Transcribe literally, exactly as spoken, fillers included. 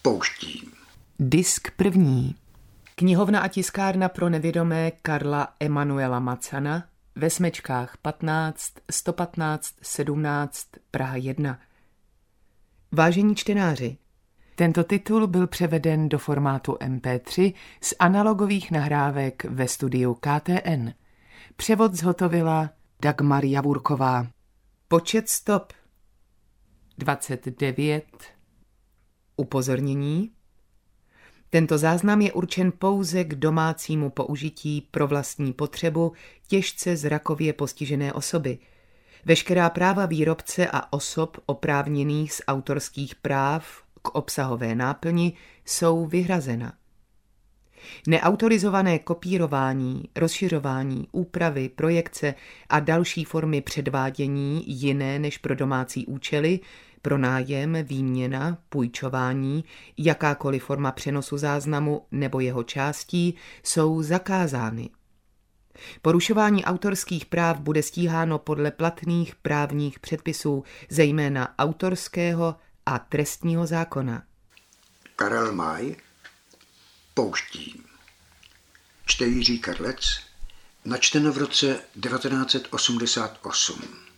Pouštím. Disk první. Knihovna a tiskárna pro nevědomé Karla Emanuela Macana ve Smečkách patnáct, sto patnáct, sedmnáct, Praha jedna. Vážení čtenáři, tento titul byl převeden do formátu em pé tři z analogových nahrávek ve studiu K T N. Převod zhotovila Dagmar Javurková. Počet stop dvacet devět. Upozornění. Tento záznam je určen pouze k domácímu použití pro vlastní potřebu těžce zrakově postižené osoby. Veškerá práva výrobce a osob oprávněných z autorských práv k obsahové náplni jsou vyhrazena. Neautorizované kopírování, rozšiřování, úpravy, projekce a další formy předvádění jiné než pro domácí účely, pronájem, výměna, půjčování, jakákoliv forma přenosu záznamu nebo jeho částí jsou zakázány. Porušování autorských práv bude stíháno podle platných právních předpisů, zejména autorského a trestního zákona. Karel May. Pouštím. Čte Jiří Karlec. Načteno v roce devatenáct set osmdesát osm.